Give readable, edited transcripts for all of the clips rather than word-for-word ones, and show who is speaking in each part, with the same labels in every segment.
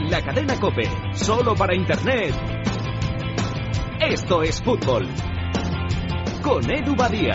Speaker 1: en la cadena COPE, solo para Internet. Esto es fútbol. Con Edu Badía.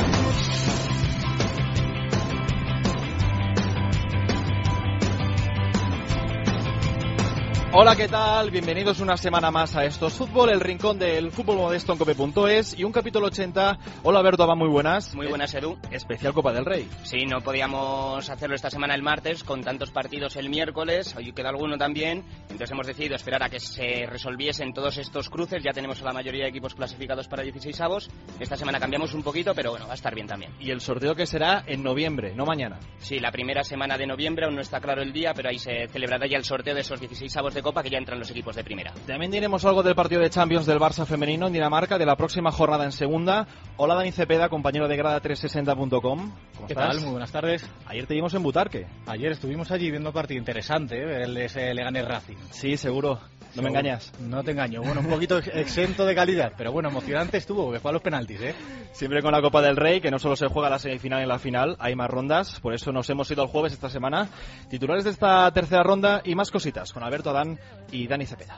Speaker 2: Hola, ¿qué tal? Bienvenidos una semana más a Esto es Fútbol, el rincón del fútbol modesto en cope.es y un capítulo 80. Hola, Alberto Abad, muy buenas.
Speaker 3: Muy buenas, Edu.
Speaker 2: Especial Copa del Rey.
Speaker 3: Sí, no podíamos hacerlo esta semana el martes con tantos partidos el miércoles, hoy queda alguno también, entonces hemos decidido esperar a que se resolviesen todos estos cruces, ya tenemos a la mayoría de equipos clasificados para 16avos, esta semana cambiamos un poquito, pero bueno, va a estar bien también.
Speaker 2: Y el sorteo que será en noviembre, no mañana.
Speaker 3: Sí, la primera semana de noviembre, aún no está claro el día, pero ahí se celebrará ya el sorteo de esos 16avos de Copa que ya entran los equipos de primera.
Speaker 2: También diremos algo del partido de Champions del Barça femenino en Dinamarca, de la próxima jornada en segunda. Hola, Dani Cepeda, compañero de grada360.com. ¿Cómo
Speaker 4: ¿Qué
Speaker 2: estás?
Speaker 4: tal? Muy buenas tardes.
Speaker 2: Ayer te vimos en Butarque.
Speaker 4: Ayer estuvimos allí viendo un partido interesante, el de ese Leganés Racing.
Speaker 2: Sí, seguro. No me engañas.
Speaker 4: No te engaño. Bueno, un poquito exento de calidad, pero bueno, emocionante estuvo, que fue a los penaltis, ¿eh?
Speaker 2: Siempre con la Copa del Rey, que no solo se juega la semifinal y la final, hay más rondas, por eso nos hemos ido el jueves esta semana. Titulares de esta tercera ronda y más cositas, con Alberto Adán y Dani Cepeda.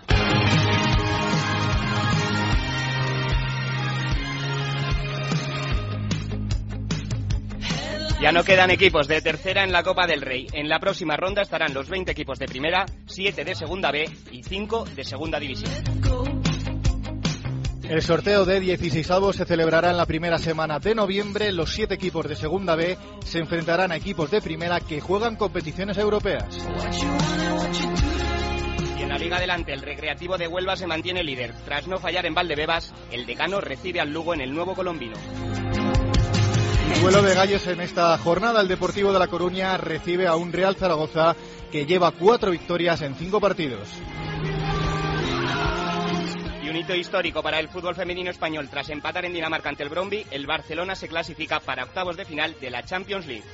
Speaker 3: Ya no quedan equipos de tercera en la Copa del Rey. En la próxima ronda estarán los 20 equipos de primera, 7 de segunda B y 5 de segunda división.
Speaker 4: El sorteo de 16avos se celebrará en la primera semana de noviembre. Los 7 equipos de segunda B se enfrentarán a equipos de primera que juegan competiciones europeas.
Speaker 3: Y en la Liga Adelante, el Recreativo de Huelva se mantiene líder. Tras no fallar en Valdebebas, el Decano recibe al Lugo en el Nuevo Colombino.
Speaker 4: Duelo de gallos en esta jornada. El Deportivo de La Coruña recibe a un Real Zaragoza que lleva 4 victorias en 5 partidos.
Speaker 3: Y un hito histórico para el fútbol femenino español. Tras empatar en Dinamarca ante el Brøndby, el Barcelona se clasifica para octavos de final de la Champions League.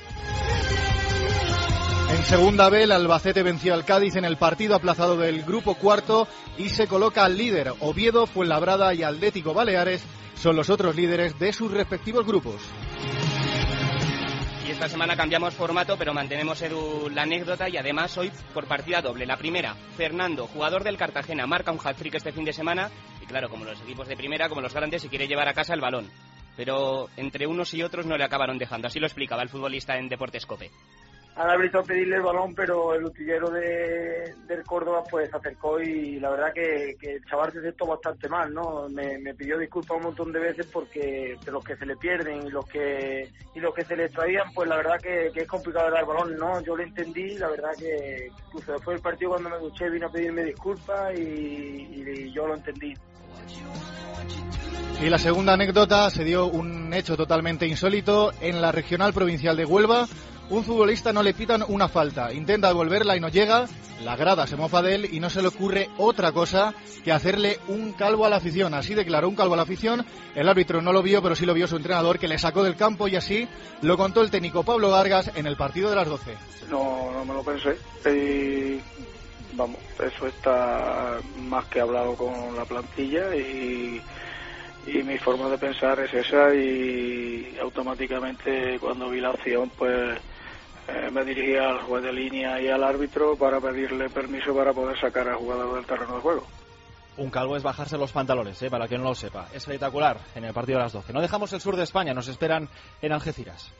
Speaker 4: En segunda B, el Albacete venció al Cádiz en el partido aplazado del grupo cuarto y se coloca al líder. Oviedo, Fuenlabrada y Atlético Baleares son los otros líderes de sus respectivos grupos.
Speaker 3: Y esta semana cambiamos formato, pero mantenemos, Edu, la anécdota y además hoy por partida doble. La primera, Fernando, jugador del Cartagena, marca un hat-trick este fin de semana y claro, como los equipos de primera, como los grandes, se quiere llevar a casa el balón. Pero entre unos y otros no le acabaron dejando, así lo explicaba el futbolista en Deportes COPE.
Speaker 5: Han abierto a pedirle el balón, pero el utillero del Córdoba pues se acercó y la verdad que el chaval se sentó bastante mal, ¿no? Me pidió disculpas un montón de veces porque de los que se le pierden y los que se le extraían, pues la verdad que es complicado dar el balón, ¿no? Yo lo entendí, la verdad que incluso después del partido cuando me duché vino a pedirme disculpas y yo lo entendí.
Speaker 4: Y la segunda anécdota se dio un hecho totalmente insólito en la Regional Provincial de Huelva. Un futbolista no le pitan una falta, intenta devolverla y no llega, la grada se mofa de él y no se le ocurre otra cosa que hacerle un calvo a la afición. Así declaró un calvo a la afición, el árbitro no lo vio, pero sí lo vio su entrenador, que le sacó del campo y así lo contó el técnico Pablo Vargas en el partido de las 12.
Speaker 6: No me lo pensé y vamos, eso está más que hablado con la plantilla y mi forma de pensar es esa y automáticamente cuando vi la opción pues me dirigí al juez de línea y al árbitro para pedirle permiso para poder sacar al jugador del terreno de juego.
Speaker 2: Un calvo es bajarse los pantalones, para quien no lo sepa. Es espectacular en el partido de las 12. No dejamos el sur de España, nos esperan en Algeciras.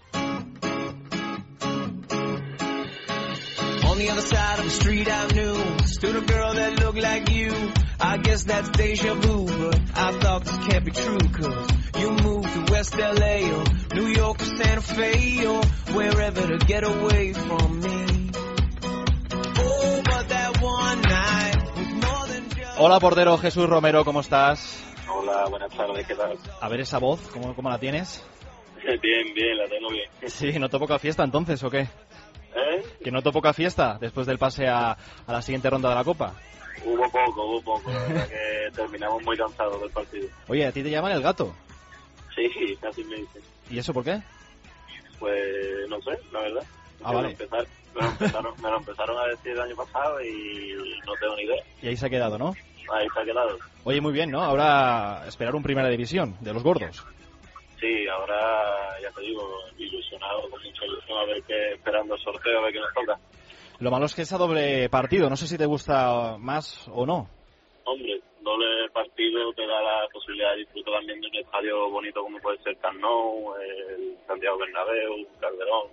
Speaker 7: On the other side of the street I knew stood a girl that looked like you. I guess that's deja vu, but I thought this can't be true, cause you moved to West LA or New York or Santa Fe or wherever to get away from me. Oh, but that one night was more than just...
Speaker 2: Hola, portero Jesús Romero, ¿cómo estás?
Speaker 8: Hola, buenas tardes, ¿qué tal?
Speaker 2: A ver esa voz, ¿cómo la tienes?
Speaker 8: Bien, la tengo bien.
Speaker 2: Sí, ¿no te poca fiesta entonces o qué? ¿Que no te poca fiesta después del pase a la siguiente ronda de la Copa?
Speaker 8: Hubo poco, la verdad que terminamos muy cansados del partido.
Speaker 2: Oye, ¿a ti te llaman el gato?
Speaker 8: Sí, casi me dicen.
Speaker 2: ¿Y eso por qué?
Speaker 8: Pues no sé, la verdad.
Speaker 2: Vale.
Speaker 8: Me lo empezaron a decir el año pasado y no tengo ni idea.
Speaker 2: Y ahí se ha quedado, ¿no?
Speaker 8: Ahí se ha quedado.
Speaker 2: Oye, muy bien, ¿no? Ahora esperar un primera división de los gordos.
Speaker 8: Sí, ahora ya te digo, ilusionado, con mucha ilusión, esperando el sorteo, a ver qué nos toca.
Speaker 2: Lo malo es que es a doble partido, no sé si te gusta más o no.
Speaker 8: Hombre, doble partido te da la posibilidad de disfrutar también de un estadio bonito como puede ser Camp Nou, el Santiago Bernabéu, Calderón,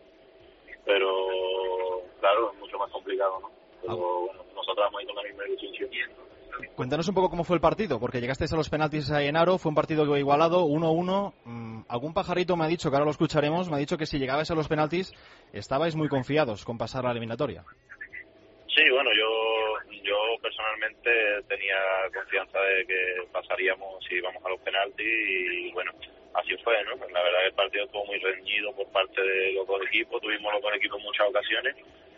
Speaker 8: pero claro, es mucho más complicado, ¿no? Pero bueno, nosotros vamos a ir con la misma ilusión.
Speaker 2: Cuéntanos un poco cómo fue el partido, porque llegasteis a los penaltis ahí en Aro, fue un partido igualado, 1-1. Algún pajarito me ha dicho, que ahora lo escucharemos, me ha dicho que si llegabais a los penaltis estabais muy confiados con pasar la eliminatoria.
Speaker 8: Sí, bueno, yo personalmente tenía confianza de que pasaríamos si íbamos a los penaltis y bueno, así fue, ¿no? La verdad que el partido estuvo muy reñido por parte de los dos equipos, tuvimos los dos equipos en muchas ocasiones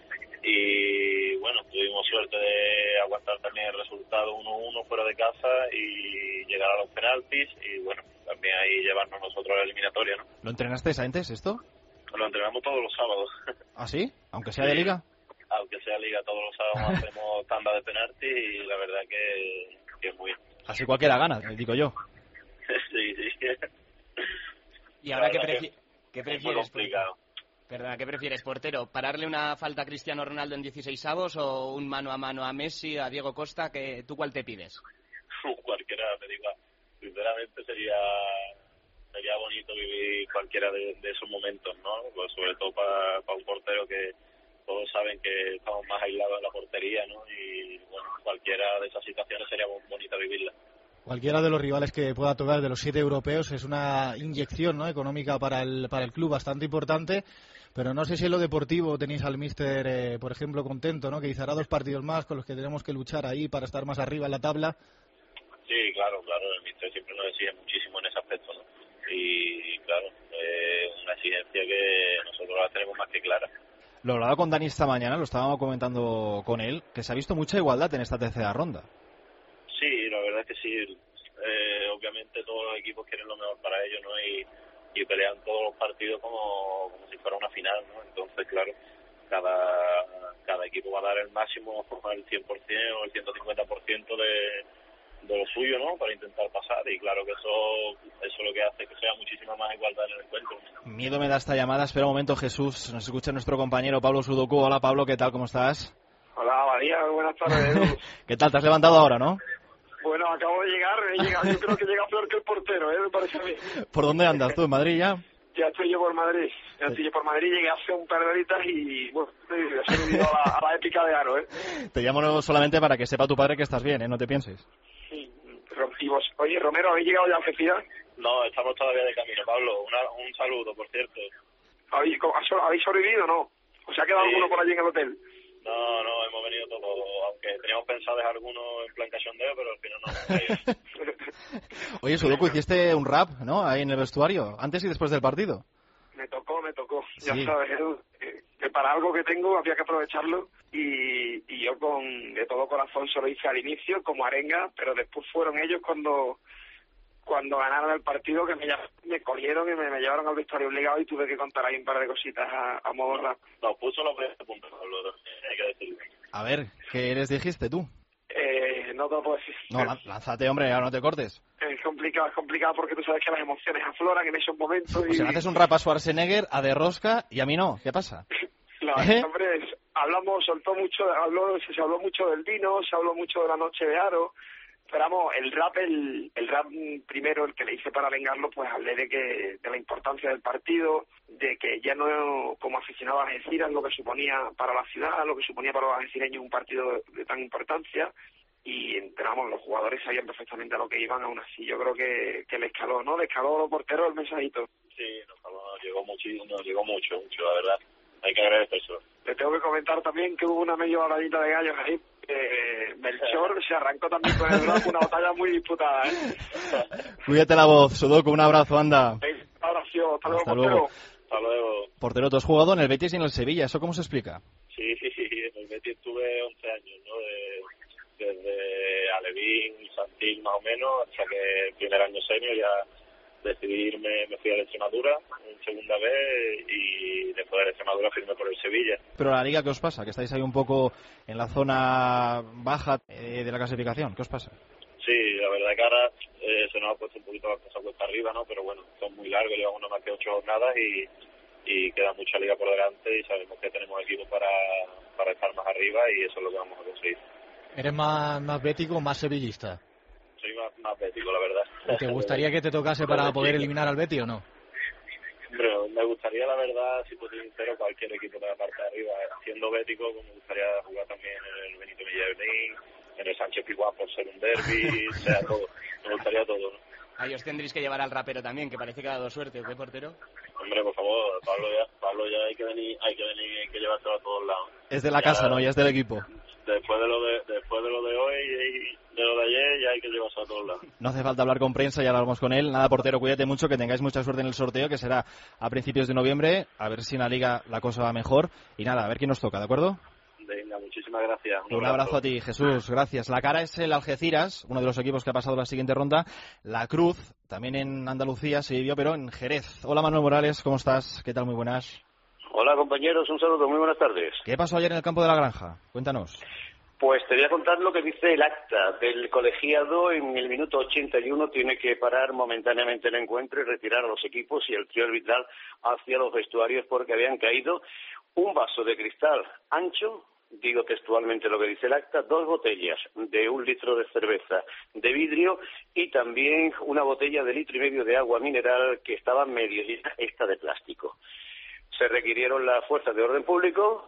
Speaker 8: y bueno, tuvimos suerte de aguantar también el resultado 1-1 fuera de casa y llegar a los penaltis y bueno, también ahí llevarnos nosotros a la eliminatoria, ¿no?
Speaker 2: ¿Lo entrenasteis antes esto?
Speaker 8: Lo entrenamos todos los sábados.
Speaker 2: ¿Ah, sí? ¿Aunque sea de liga?
Speaker 8: Aunque sea liga, todos los sábados hacemos tanda de penaltis y la verdad que es muy bien.
Speaker 2: Así cualquiera gana, digo yo.
Speaker 8: Sí.
Speaker 3: ¿Y ahora qué
Speaker 8: prefieres? Es muy complicado.
Speaker 3: Perdona, ¿qué prefieres, portero? ¿Pararle una falta a Cristiano Ronaldo en 16avos o un mano a mano a Messi, a Diego Costa? ¿Tú cuál te pides?
Speaker 8: Cualquiera, te digo. Sinceramente sería bonito vivir cualquiera de esos momentos, ¿no? Pues sobre todo para un portero que todos saben que estamos más aislados en la portería, ¿no? Y bueno, cualquiera de esas situaciones sería bonita vivirla.
Speaker 4: Cualquiera de los rivales que pueda tocar de los 7 europeos es una inyección, ¿no?, económica para el club bastante importante, pero no sé si en lo deportivo tenéis al míster, por ejemplo, contento, ¿no?, que dice hará 2 partidos más con los que tenemos que luchar ahí para estar más arriba en la tabla.
Speaker 8: Sí, claro, el míster siempre nos exige muchísimo en ese aspecto, ¿no? Y claro, una exigencia que nosotros la tenemos más que clara.
Speaker 2: Lo hablaba con Dani esta mañana, lo estábamos comentando con él, que se ha visto mucha igualdad en esta tercera ronda.
Speaker 8: Sí, la verdad es que sí. Obviamente todos los equipos quieren lo mejor para ellos, ¿no? Y pelean todos los partidos como si fuera una final, ¿no? Entonces, claro, cada equipo va a dar el máximo, el 100% o el 150% de lo suyo, ¿no? Para intentar pasar y claro que eso es lo que hace que sea muchísima más igualdad en el encuentro.
Speaker 2: Miedo me da esta llamada. Espera un momento, Jesús. Nos escucha nuestro compañero Pablo Sudoku. Hola, Pablo, ¿qué tal? ¿Cómo estás?
Speaker 9: Hola, María, buenas tardes.
Speaker 2: ¿Qué tal? ¿Te has levantado ahora, no?
Speaker 9: Bueno, acabo de llegar, yo creo que llega peor que el portero, me parece a mí.
Speaker 2: ¿Por dónde andas tú? ¿En Madrid ya?
Speaker 9: Ya estoy yo por Madrid, llegué hace un par de horitas y bueno, he subido a la épica de Aro,
Speaker 2: Te llamo solamente para que sepa tu padre que estás bien, no te pienses.
Speaker 9: Sí, y vos, oye, Romero, ¿habéis llegado ya a Algeciras?
Speaker 8: No, estamos todavía de camino, Pablo, un saludo, por cierto.
Speaker 9: ¿Habéis sobrevivido o no? ¿O se ha quedado alguno por allí en el hotel?
Speaker 8: No, hemos venido todos, aunque teníamos pensado dejar algunos en plan cachondeo, pero al final no.
Speaker 2: Oye, Sudoku, hiciste un rap, ¿no? Ahí en el vestuario, antes y después del partido.
Speaker 9: Me tocó.
Speaker 2: Sí.
Speaker 9: Ya sabes, Edu, que para algo que tengo había que aprovecharlo y yo de todo corazón se lo hice al inicio como arenga, pero después fueron ellos cuando ganaron el partido que me cogieron y me llevaron al vestuario obligado y tuve que contar ahí un par de cositas a modo rap.
Speaker 8: No, puso los primeros puntos, hay que decirlo.
Speaker 2: A ver, ¿qué les dijiste tú?
Speaker 9: No te lo puedo decir.
Speaker 2: No, lánzate, hombre, ahora no te cortes.
Speaker 9: Es complicado porque tú sabes que las emociones afloran en esos momentos.
Speaker 2: Pues si me haces un rap a Schwarzenegger, a De Rosca y a mí no, ¿qué pasa?
Speaker 9: Hombre, se habló mucho del vino, se habló mucho de la noche de Aro. Pero vamos, el rap primero, el que le hice para vengarlo, pues hablé de la importancia del partido, de que ya no como aficionado a Algeciras lo que suponía para la ciudad, lo que suponía para los algecireños un partido de tan importancia, y vamos, los jugadores sabían perfectamente a lo que iban, aún así yo creo que le escaló a los porteros el mensajito.
Speaker 8: Sí, nos llegó mucho, la verdad, hay que agradecer eso.
Speaker 9: Le tengo que comentar también que hubo una medio habladita de gallos ahí. Melchor se arrancó también con el rap, una batalla muy disputada,
Speaker 2: Cuídate la voz, Sudoku, un abrazo, anda.
Speaker 9: Abrazo, hasta
Speaker 2: luego.
Speaker 8: Hasta luego.
Speaker 2: Portero, tú has jugado en el Betis y en el Sevilla, ¿eso cómo se explica?
Speaker 8: Sí, en el Betis tuve 11 años, ¿no? Desde Alevín, Infantil más o menos, hasta que el primer año senior ya decidí irme, me fui a la Extremadura en segunda vez y después de la Extremadura firmé por el Sevilla.
Speaker 2: Pero la Liga, ¿qué os pasa? Que estáis ahí un poco en la zona baja de la clasificación, ¿qué os pasa?
Speaker 8: Sí, la verdad que ahora se nos ha puesto un poquito la cosa cuesta arriba, ¿no? Pero bueno, son muy largos, llevamos no más que 8 jornadas y queda mucha liga por delante y sabemos que tenemos equipo para estar más arriba y eso es lo que vamos a conseguir.
Speaker 4: ¿Eres más bético o más sevillista?
Speaker 8: Soy más bético, la verdad.
Speaker 4: ¿Te gustaría que te tocase para poder eliminar al Betis o no?
Speaker 8: Pero me gustaría, la verdad, si soy sincero, cualquier equipo de la parte de arriba. Siendo bético, me gustaría jugar también en el Benito Villamarín, en el Sánchez Pizjuán por ser un derbi, sea todo. Me gustaría todo, ¿no?
Speaker 3: Ahí os tendréis que llevar al rapero también, que parece que ha dado suerte, ¿o qué, portero?
Speaker 8: Hombre, por favor, Pablo ya hay que llevárselo a todos lados.
Speaker 2: Es de la casa, ¿no? Ya es del equipo.
Speaker 8: Después de lo de hoy y de lo de ayer, ya hay que llevarse a todos lados.
Speaker 2: No hace falta hablar con prensa, ya hablamos con él. Nada, portero, cuídate mucho, que tengáis mucha suerte en el sorteo, que será a principios de noviembre. A ver si en la Liga la cosa va mejor. Y nada, a ver quién nos toca, ¿de acuerdo?
Speaker 8: Venga, muchísimas gracias.
Speaker 2: Un abrazo a ti, Jesús, gracias. La cara es el Algeciras, uno de los equipos que ha pasado la siguiente ronda. La Cruz, también en Andalucía se vivió, pero en Jerez. Hola, Manuel Morales, ¿cómo estás? ¿Qué tal? Muy buenas.
Speaker 10: Hola, compañeros, un saludo, muy buenas tardes.
Speaker 2: ¿Qué pasó ayer en el campo de la Granja? Cuéntanos.
Speaker 10: Pues te voy a contar lo que dice el acta del colegiado. En el minuto 81 tiene que parar momentáneamente el encuentro y retirar a los equipos y el trío arbitral hacia los vestuarios porque habían caído un vaso de cristal ancho, digo textualmente lo que dice el acta, 2 botellas de 1 litro de cerveza de vidrio y también una botella de 1,5 litros de agua mineral que estaba medio llena, esta de plástico. Se requirieron las fuerzas de orden público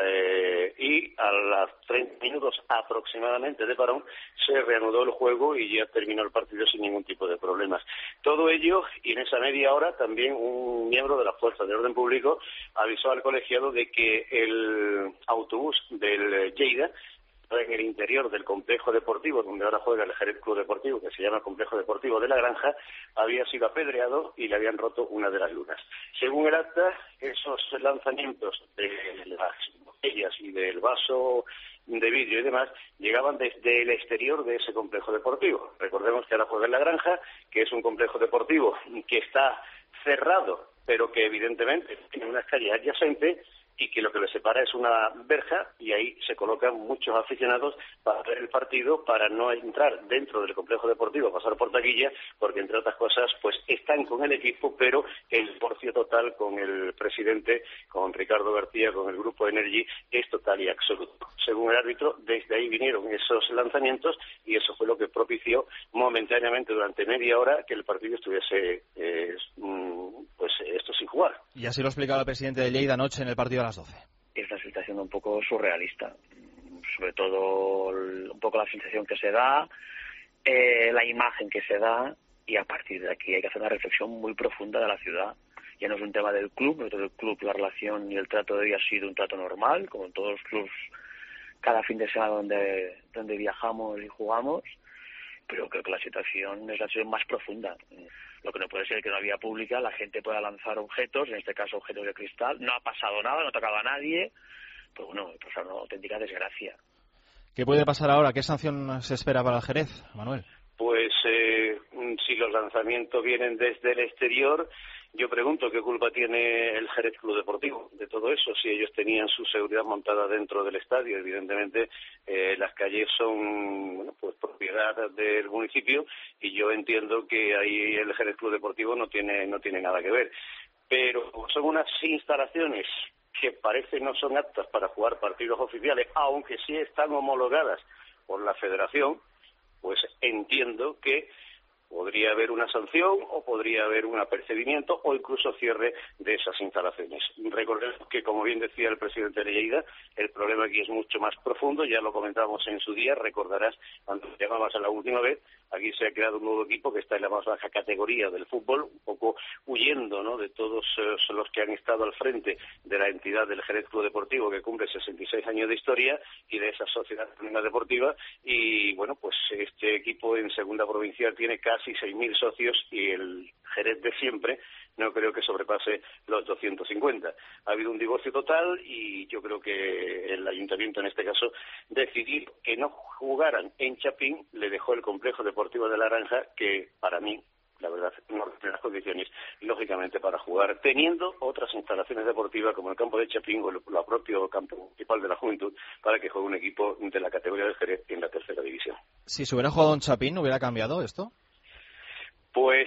Speaker 10: y a los 30 minutos aproximadamente de parón se reanudó el juego y ya terminó el partido sin ningún tipo de problemas. Todo ello, y en esa media hora también un miembro de las fuerzas de orden público avisó al colegiado de que el autobús del Lleida, en el interior del complejo deportivo, donde ahora juega el Jerez Club Deportivo, que se llama Complejo Deportivo de la Granja, había sido apedreado y le habían roto una de las lunas. Según el acta, esos lanzamientos de las botellas y del vaso de vidrio y demás llegaban desde el exterior de ese complejo deportivo. Recordemos que ahora juega en la Granja, que es un complejo deportivo que está cerrado, pero que evidentemente tiene unas calles adyacentes y que lo que le separa es una verja y ahí se colocan muchos aficionados para ver el partido, para no entrar dentro del complejo deportivo, pasar por taquilla, porque entre otras cosas pues están con el equipo, pero el divorcio total con el presidente, con Ricardo García, con el grupo Energy, es total y absoluto. Según el árbitro, desde ahí vinieron esos lanzamientos y eso fue lo que propició momentáneamente durante media hora que el partido estuviese esto sin jugar.
Speaker 2: Y así lo explicaba el presidente de Lleida anoche en el partido a las 12.
Speaker 11: Esta situación un poco surrealista, sobre todo un poco la sensación que se da, la imagen que se da, y a partir de aquí hay que hacer una reflexión muy profunda de la ciudad. Ya no es un tema del club, dentro del club la relación y el trato de hoy ha sido un trato normal, como en todos los clubs cada fin de semana donde viajamos y jugamos, pero creo que la situación es la situación más profunda. Lo que no puede ser que en una vía pública la gente pueda lanzar objetos, en este caso objetos de cristal, no ha pasado nada, no ha tocado a nadie, pero bueno, pues una auténtica desgracia.
Speaker 2: ¿Qué puede pasar ahora? ¿Qué sanción se espera para el Jerez, Manuel?
Speaker 10: Pues si los lanzamientos vienen desde el exterior, yo pregunto qué culpa tiene el Jerez Club Deportivo de todo eso, si ellos tenían su seguridad montada dentro del estadio. Evidentemente las calles son pues propiedad del municipio y yo entiendo que ahí el Jerez Club Deportivo no tiene nada que ver. Pero son unas instalaciones que parece no son aptas para jugar partidos oficiales, aunque sí están homologadas por la Federación, pues entiendo que podría haber una sanción o podría haber un apercibimiento o incluso cierre de esas instalaciones. Recordemos que, como bien decía el presidente de Lleida, el problema aquí es mucho más profundo, ya lo comentábamos en su día, recordarás cuando llamabas a la última vez, aquí se ha creado un nuevo equipo que está en la más baja categoría del fútbol, un poco huyendo, ¿no?, de todos los que han estado al frente de la entidad del Jerez Club Deportivo, que cumple 66 años de historia, y de esa sociedad deportiva, y bueno, pues este equipo en segunda provincial tiene casi 6.000 socios y el Jerez de siempre no creo que sobrepase los 250. Ha habido un divorcio total y yo creo que el ayuntamiento en este caso decidió que no jugaran en Chapín, le dejó el complejo deportivo de la Granja, que para mí, la verdad, no tiene las condiciones, lógicamente, para jugar, teniendo otras instalaciones deportivas como el campo de Chapín o el propio campo municipal de la Juventud, para que juegue un equipo de la categoría del Jerez en la tercera división.
Speaker 2: Si se hubiera jugado en Chapín, ¿hubiera cambiado esto?
Speaker 10: Pues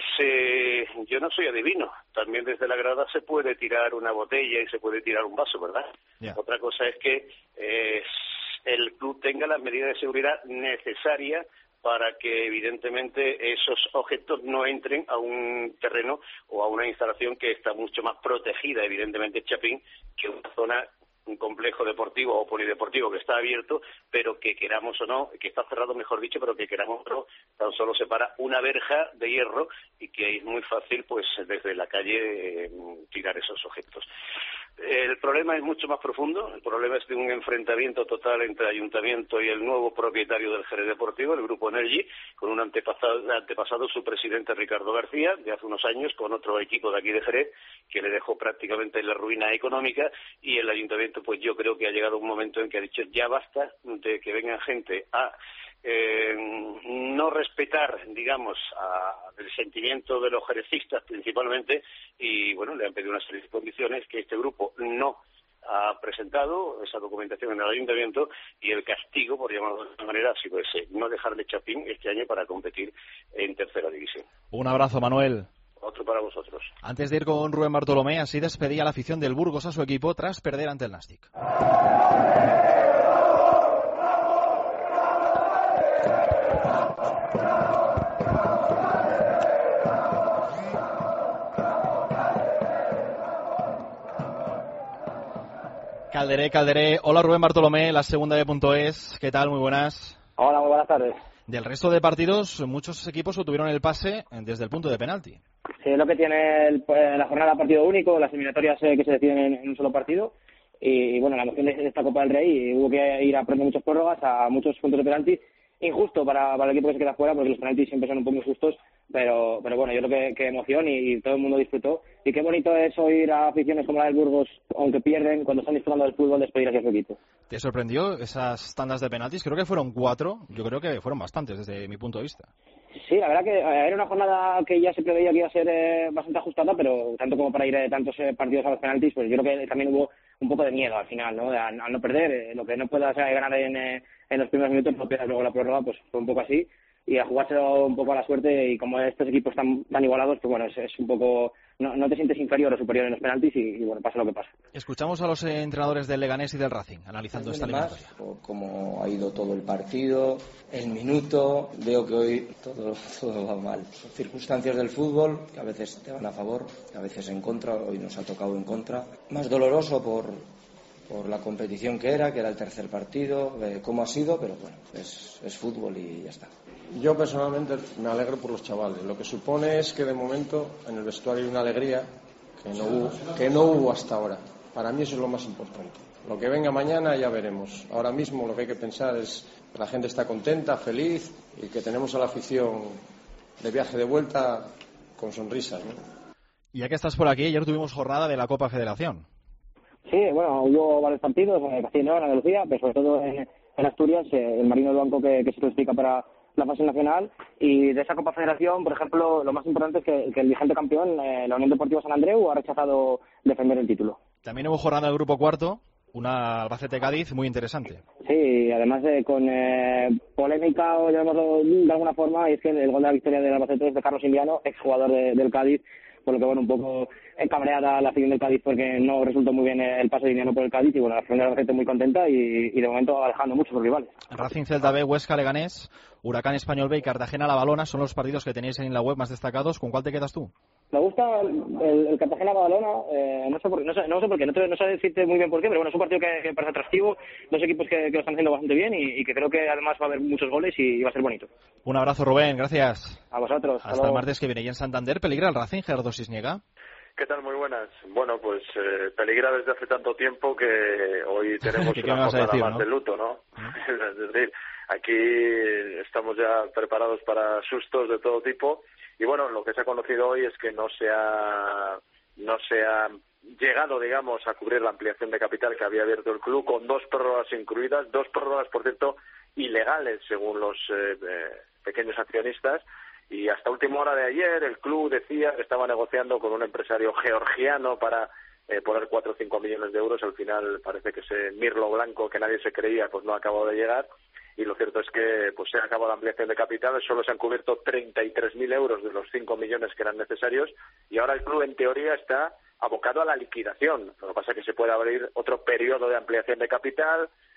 Speaker 10: yo no soy adivino. También desde la grada se puede tirar una botella y se puede tirar un vaso, ¿verdad?
Speaker 2: Yeah.
Speaker 10: Otra cosa es que el club tenga las medidas de seguridad necesarias para que evidentemente esos objetos no entren a un terreno o a una instalación que está mucho más protegida, evidentemente Chapín, que una zona, un complejo deportivo o polideportivo que está abierto, pero que queramos o no, que está cerrado mejor dicho, pero que queramos o no, tan solo separa una verja de hierro y que es muy fácil pues desde la calle tirar esos objetos. El problema es mucho más profundo. El problema es de un enfrentamiento total entre el Ayuntamiento y el nuevo propietario del Jerez Deportivo, el Grupo Energy, con un antepasado, su presidente Ricardo García, de hace unos años, con otro equipo de aquí de Jerez, que le dejó prácticamente en la ruina económica, y el Ayuntamiento, pues yo creo que ha llegado un momento en que ha dicho ya basta de que vengan gente a no respetar, digamos, el sentimiento de los jerecistas principalmente, y bueno, le han pedido una serie de condiciones que este grupo no ha presentado, esa documentación en el Ayuntamiento, y el castigo, por llamarlo de alguna manera, ha sido ese, no dejar de Chapín este año para competir en tercera división.
Speaker 2: Un abrazo, Manuel.
Speaker 10: Otro para vosotros.
Speaker 2: Antes de ir con Rubén Bartolomé, así despedía la afición del Burgos a su equipo tras perder ante el Nàstic. Calderé. Hola, Rubén Bartolomé, la segunda de .es. ¿Qué tal? Muy buenas.
Speaker 12: Hola, muy buenas tardes.
Speaker 2: Del resto de partidos, muchos equipos obtuvieron el pase desde el punto de penalti.
Speaker 12: Sí, es lo que tiene la jornada partido único, las eliminatorias que se deciden en un solo partido. Y bueno, la emoción de esta Copa del Rey, hubo que ir a aprender muchas prórrogas, a muchos puntos de penalti. Injusto para el equipo que se queda fuera, porque los penaltis siempre son un poco injustos, pero bueno, yo creo que emoción y todo el mundo disfrutó. Y qué bonito es oír a aficiones como la del Burgos, aunque pierden, cuando están disfrutando del fútbol, despedir hacia su equipo.
Speaker 2: ¿Te sorprendió esas tandas de penaltis? Creo que fueron 4, yo creo que fueron bastantes desde mi punto de vista.
Speaker 12: Sí, la verdad que era una jornada que ya se preveía que iba a ser bastante ajustada, pero tanto como para ir de tantos partidos a los penaltis, pues yo creo que también hubo un poco de miedo al final, ¿no? Al no perder, lo que no puedas ganar en los primeros minutos, no pierdas luego la prórroga, pues fue un poco así. Y a jugárselo un poco a la suerte, y como estos equipos están tan igualados, pues bueno, es un poco... No te sientes inferior o superior en los penaltis y bueno, pasa lo que pasa.
Speaker 2: Escuchamos a los entrenadores del Leganés y del Racing, analizando esta eliminatoria.
Speaker 13: Por cómo ha ido todo el partido, el minuto, veo que hoy todo va mal. Son circunstancias del fútbol que a veces te van a favor, que a veces en contra, hoy nos ha tocado en contra. Más doloroso por la competición que era el tercer partido, cómo ha sido, pero bueno, es fútbol y ya está.
Speaker 14: Yo personalmente me alegro por los chavales. Lo que supone es que de momento en el vestuario hay una alegría que no hubo hasta ahora. Para mí eso es lo más importante. Lo que venga mañana ya veremos. Ahora mismo lo que hay que pensar es que la gente está contenta, feliz, y que tenemos a la afición de viaje de vuelta con sonrisas, ¿no?
Speaker 2: Y ya que estás por aquí, ayer tuvimos jornada de la Copa Federación.
Speaker 12: Sí, bueno, hubo varios partidos en Castilla y León, en Andalucía, pero sobre todo en Asturias, el Marino del Banco que se clasifica para la fase nacional. Y de esa Copa Federación, por ejemplo, lo más importante es que el vigente campeón, la Unión Deportiva San Andreu, ha rechazado defender el título.
Speaker 2: También hubo jornada del grupo cuarto, una Albacete-Cádiz muy interesante.
Speaker 12: Sí, además con polémica, o llamémoslo de alguna forma, y es que el gol de la victoria del Albacete es de Carlos Indiano, exjugador del Cádiz, por lo que bueno, un poco cabreada la afición del Cádiz porque no resultó muy bien el pase de Indiano por el Cádiz, y bueno, la afición del Albacete muy contenta y de momento alejando mucho a sus rivales.
Speaker 2: Racing Celta B, Huesca Leganés, Huracán Español B y Cartagena La Balona son los partidos que tenéis en la web más destacados. ¿Con cuál te quedas tú?
Speaker 12: Me gusta el Cartagena Badalona, no sé por qué, no sé decirte muy bien por qué, pero bueno, es un partido que parece atractivo, dos equipos que lo están haciendo bastante bien y que creo que además va a haber muchos goles y va a ser bonito.
Speaker 2: Un abrazo, Rubén, gracias.
Speaker 12: A vosotros.
Speaker 2: Hasta el martes que viene. Y en Santander, ¿peligra el Racing, Gerardo Cisniega?
Speaker 15: ¿Qué tal? Muy buenas. Bueno, pues peligra desde hace tanto tiempo que hoy tenemos una jornada más, ¿no?, de luto, ¿no? Es decir, aquí estamos ya preparados para sustos de todo tipo. Y bueno, lo que se ha conocido hoy es que no se ha llegado, digamos, a cubrir la ampliación de capital que había abierto el club, con 2 prórrogas incluidas, 2 prórrogas, por cierto, ilegales según los pequeños accionistas. Y hasta última hora de ayer el club decía que estaba negociando con un empresario georgiano para poner 4 o 5 millones de euros. Al final parece que ese mirlo blanco que nadie se creía pues no ha acabado de llegar. Y lo cierto es que pues se ha acabado la ampliación de capital, solo se han cubierto 33.000 euros de los 5 millones que eran necesarios, y ahora el club en teoría está abocado a la liquidación. Lo que pasa es que se puede abrir otro periodo de ampliación de capital,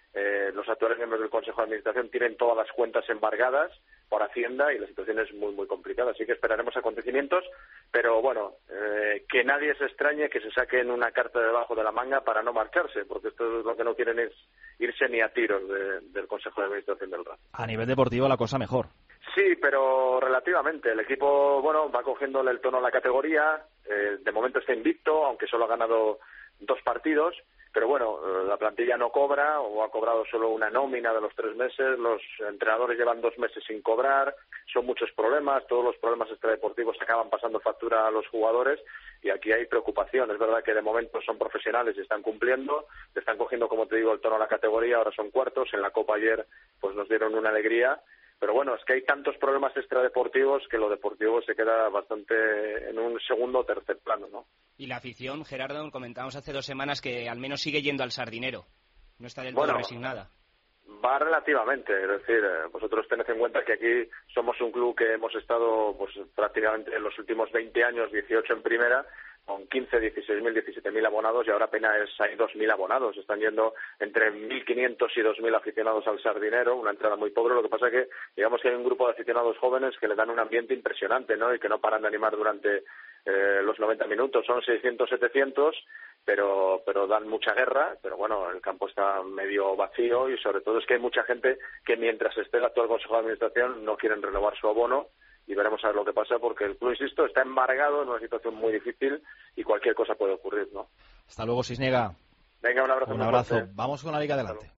Speaker 15: los actuales miembros del Consejo de Administración tienen todas las cuentas embargadas por Hacienda y la situación es muy, muy complicada. Así que esperaremos acontecimientos, pero bueno, que nadie se extrañe que se saquen una carta debajo de la manga para no marcharse, porque esto es lo que no quieren es irse ni a tiros del Consejo de Administración del Racing.
Speaker 2: A nivel deportivo la cosa mejor.
Speaker 15: Sí, pero relativamente. El equipo, bueno, va cogiéndole el tono a la categoría. De momento está invicto, aunque solo ha ganado 2 partidos. Pero bueno, la plantilla no cobra o ha cobrado solo una nómina de los 3 meses. Los entrenadores llevan 2 meses sin cobrar. Son muchos problemas. Todos los problemas extradeportivos acaban pasando factura a los jugadores. Y aquí hay preocupación. Es verdad que de momento son profesionales y están cumpliendo. Están cogiendo, como te digo, el tono a la categoría. Ahora son cuartos. En la Copa ayer pues nos dieron una alegría. Pero bueno, es que hay tantos problemas extradeportivos que lo deportivo se queda bastante en un segundo o tercer plano, ¿no?
Speaker 3: Y la afición, Gerardo, comentábamos hace 2 semanas que al menos sigue yendo al Sardinero. No está del todo resignada.
Speaker 15: Va relativamente, es decir, vosotros tened en cuenta que aquí somos un club que hemos estado pues prácticamente en los últimos 20 años, 18 en primera, con 15, 16.000, 17.000 abonados y ahora apenas hay 2.000 abonados. Están yendo entre 1.500 y 2.000 aficionados al Sardinero, una entrada muy pobre. Lo que pasa es que, digamos que hay un grupo de aficionados jóvenes que le dan un ambiente impresionante, ¿no? Y que no paran de animar durante los 90 minutos. Son 600, 700, pero dan mucha guerra. Pero bueno, el campo está medio vacío y sobre todo es que hay mucha gente que mientras esté el actual Consejo de Administración no quieren renovar su abono. Y veremos a ver lo que pasa, porque el club, insisto, está embargado en una situación muy difícil y cualquier cosa puede ocurrir, ¿no?
Speaker 2: Hasta luego, Cisniega.
Speaker 15: Venga, un abrazo.
Speaker 2: Un abrazo. Vamos con la Liga Adelante.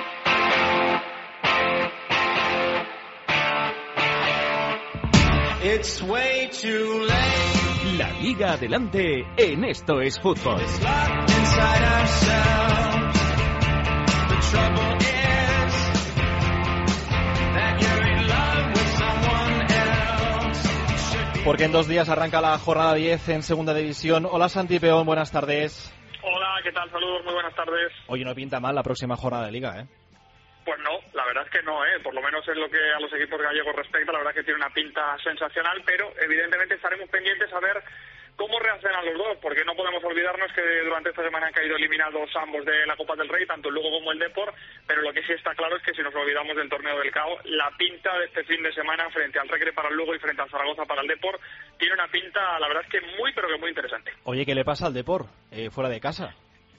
Speaker 7: It's way too late.
Speaker 1: La Liga Adelante en Esto es Fútbol.
Speaker 7: It's locked inside ourselves. The trouble is that you're in love with someone else.
Speaker 2: Porque en 2 días arranca la jornada 10 en Segunda División. Hola, Santi Peón, buenas tardes.
Speaker 16: Hola, ¿qué tal? Saludos, muy buenas tardes.
Speaker 2: Oye, no pinta mal la próxima jornada de Liga, ¿eh?
Speaker 16: Pues no, la verdad es que no, por lo menos en lo que a los equipos gallegos respecta, la verdad es que tiene una pinta sensacional, pero evidentemente estaremos pendientes a ver cómo reaccionan los dos, porque no podemos olvidarnos que durante esta semana han caído eliminados ambos de la Copa del Rey, tanto el Lugo como el Depor, pero lo que sí está claro es que si nos olvidamos del torneo del CAO, la pinta de este fin de semana frente al Recre para el Lugo y frente al Zaragoza para el Depor tiene una pinta, la verdad es que muy, pero que muy interesante.
Speaker 2: Oye, ¿qué le pasa al Depor fuera de casa?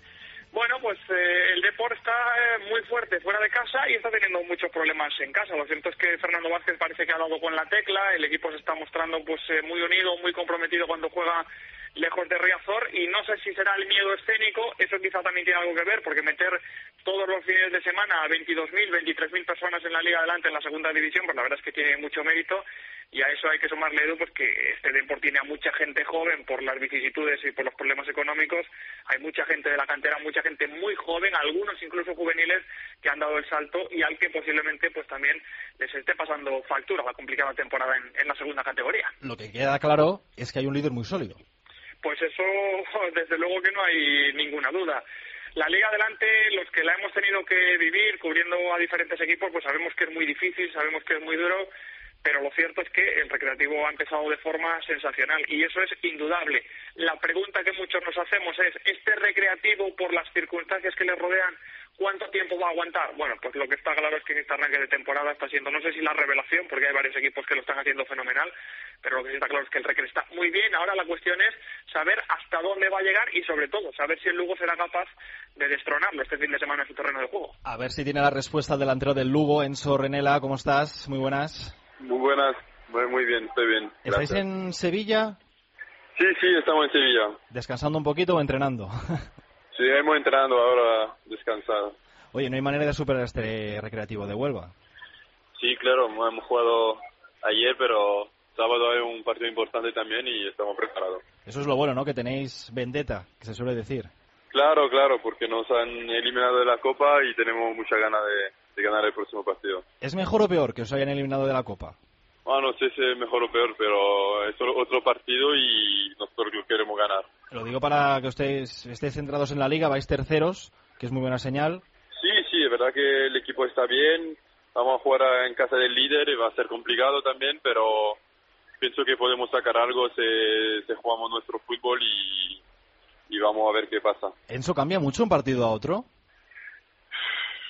Speaker 16: Bueno, pues el Depor está muy fuerte fuera de casa y está teniendo muchos problemas en casa. Lo cierto es que Fernando Vázquez parece que ha dado con la tecla, el equipo se está mostrando pues muy unido, muy comprometido cuando juega lejos de Riazor y no sé si será el miedo escénico, eso quizá también tiene algo que ver, porque meter todos los fines de semana a 22.000, 23.000 personas en la Liga Adelante en la Segunda División, pues la verdad es que tiene mucho mérito. Y a eso hay que sumarle, Edu, pues que este deporte tiene a mucha gente joven por las vicisitudes y por los problemas económicos. Hay mucha gente de la cantera, mucha gente muy joven, algunos incluso juveniles, que han dado el salto y al que posiblemente pues también les esté pasando factura la complicada temporada en la segunda categoría.
Speaker 2: Lo que queda claro es que hay un líder muy sólido.
Speaker 16: Pues eso, desde luego que no hay ninguna duda. La Liga Adelante, los que la hemos tenido que vivir cubriendo a diferentes equipos, pues sabemos que es muy difícil, sabemos que es muy duro, pero lo cierto es que el Recreativo ha empezado de forma sensacional y eso es indudable. La pregunta que muchos nos hacemos es, ¿este Recreativo, por las circunstancias que le rodean, cuánto tiempo va a aguantar? Bueno, pues lo que está claro es que en este arranque de temporada está siendo, no sé si la revelación, porque hay varios equipos que lo están haciendo fenomenal, pero lo que sí está claro es que el Recre está muy bien. Ahora la cuestión es saber hasta dónde va a llegar y sobre todo saber si el Lugo será capaz de destronarlo este fin de semana en su terreno de juego.
Speaker 2: A ver si tiene la respuesta el delantero del Lugo, Enzo Renela. ¿Cómo estás? Muy buenas.
Speaker 17: Muy buenas, muy bien, estoy bien.
Speaker 2: ¿Estáis en Sevilla?
Speaker 17: Sí, estamos en Sevilla.
Speaker 2: ¿Descansando un poquito o entrenando?
Speaker 17: Sí, hemos entrenado ahora, descansado.
Speaker 2: Oye, ¿no hay manera de superar este Recreativo de Huelva?
Speaker 17: Sí, claro, hemos jugado ayer, pero sábado hay un partido importante también y estamos preparados.
Speaker 2: Eso es lo bueno, ¿no? Que tenéis vendetta, que se suele decir.
Speaker 17: Claro, porque nos han eliminado de la Copa y tenemos mucha ganas de ganar el próximo partido.
Speaker 2: ¿Es mejor o peor que os hayan eliminado de la Copa?
Speaker 17: No sé si es mejor o peor, pero es otro partido y nosotros lo queremos ganar.
Speaker 2: Lo digo para que ustedes estéis centrados en la Liga, vais terceros, que es muy buena señal.
Speaker 17: Sí, es verdad que el equipo está bien, vamos a jugar en casa del líder y va a ser complicado también, pero pienso que podemos sacar algo si jugamos nuestro fútbol y vamos a ver qué pasa.
Speaker 2: ¿Enzo cambia mucho un partido a otro?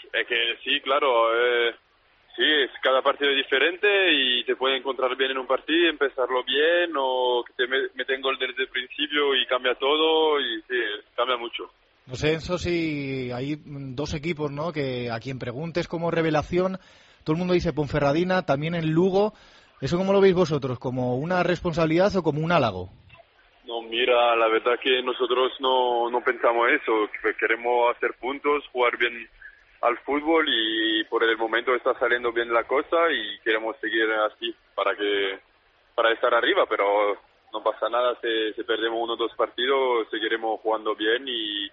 Speaker 17: Es que sí, claro, sí, cada partido es diferente y te puede encontrar bien en un partido, empezarlo bien, o que te meten gol desde el principio y cambia todo, y sí, cambia mucho.
Speaker 4: No sé, Enzo, si hay dos equipos, ¿no?, que a quien preguntes como revelación, todo el mundo dice Ponferradina, también en Lugo. ¿Eso cómo lo veis vosotros? ¿Como una responsabilidad o como un halago?
Speaker 17: No, mira, la verdad que nosotros no pensamos eso, que queremos hacer puntos, jugar bien al fútbol, y por el momento está saliendo bien la cosa y queremos seguir así para estar arriba, pero no pasa nada si perdemos 1 o 2 partidos, seguiremos jugando bien y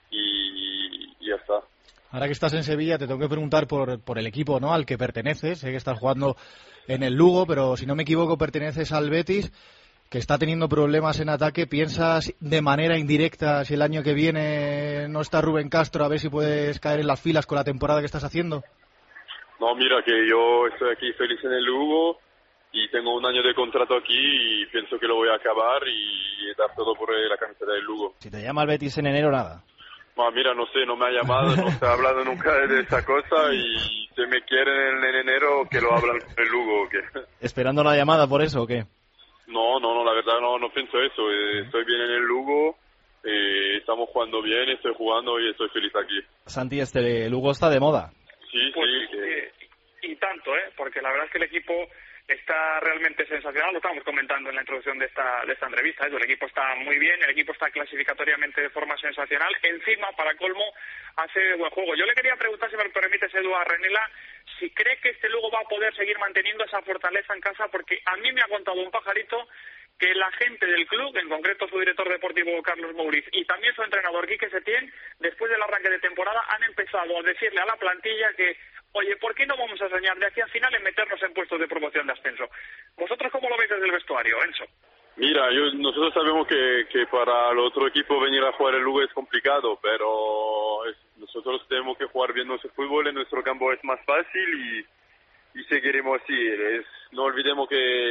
Speaker 17: ya está.
Speaker 4: Ahora que estás en Sevilla te tengo que preguntar por el equipo, ¿no?, al que perteneces. Sé que estás jugando en el Lugo, pero si no me equivoco perteneces al Betis, que está teniendo problemas en ataque. ¿Piensas de manera indirecta, si el año que viene no está Rubén Castro, a ver si puedes caer en las filas con la temporada que estás haciendo?
Speaker 17: No, mira, que yo estoy aquí feliz en el Lugo y tengo 1 año de contrato aquí y pienso que lo voy a acabar y dar todo por la camiseta del Lugo.
Speaker 2: Si te llama el Betis en enero, nada.
Speaker 17: No, mira, no sé, no me ha llamado, no se ha hablado nunca de esa cosa, y si me quieren en enero, que lo hablan con el Lugo, ¿o qué?
Speaker 2: ¿Esperando la llamada por eso o qué?
Speaker 17: No, la verdad no pienso eso. Estoy bien en el Lugo, estamos jugando bien, estoy jugando y estoy feliz aquí.
Speaker 2: Santi, Lugo está de moda.
Speaker 17: Sí,
Speaker 16: pues,
Speaker 17: sí.
Speaker 16: Y tanto, porque la verdad es que el equipo está realmente sensacional. Lo estábamos comentando en la introducción de esta entrevista. El equipo está muy bien, el equipo está clasificatoriamente de forma sensacional. Encima, para colmo, hace buen juego. Yo le quería preguntar, si me lo permites, Edu, a Renela, si cree que Lugo va a poder seguir manteniendo esa fortaleza en casa, porque a mí me ha contado un pajarito que la gente del club, en concreto su director deportivo Carlos Mouriz y también su entrenador Quique Setién, después del arranque de temporada han empezado a decirle a la plantilla que, oye, ¿por qué no vamos a soñar de aquí al final en meternos en puestos de promoción de ascenso? ¿Vosotros cómo lo veis desde el vestuario, Enzo?
Speaker 17: Mira, nosotros sabemos que para el otro equipo venir a jugar el Lugo es complicado, pero nosotros tenemos que jugar bien nuestro fútbol, en nuestro campo es más fácil y seguiremos así. No olvidemos que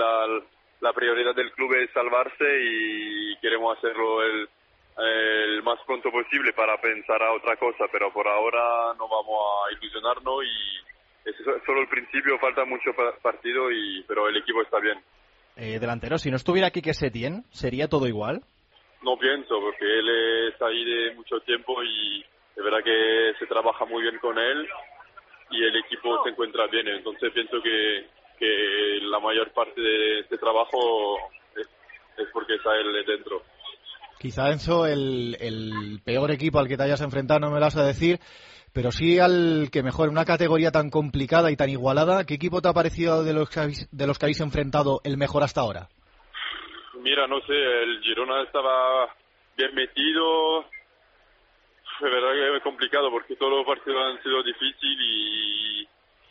Speaker 17: la prioridad del club es salvarse y queremos hacerlo el más pronto posible para pensar a otra cosa, pero por ahora no vamos a ilusionarnos y es solo el principio, falta mucho partido, pero el equipo está bien.
Speaker 2: Delantero, si no estuviera Quique Setién, ¿sería todo igual?
Speaker 17: No pienso, porque él está ahí de mucho tiempo y de verdad que se trabaja muy bien con él y el equipo se encuentra bien, entonces pienso que la mayor parte de este trabajo es porque está él dentro.
Speaker 4: Quizá, Enzo, el peor equipo al que te hayas enfrentado no me lo vas a decir, pero sí al que mejor, en una categoría tan complicada y tan igualada. ¿Qué equipo te ha parecido de los que habéis enfrentado el mejor hasta ahora?
Speaker 17: Mira, no sé, el Girona estaba bien metido. De verdad que es complicado porque todos los partidos han sido difíciles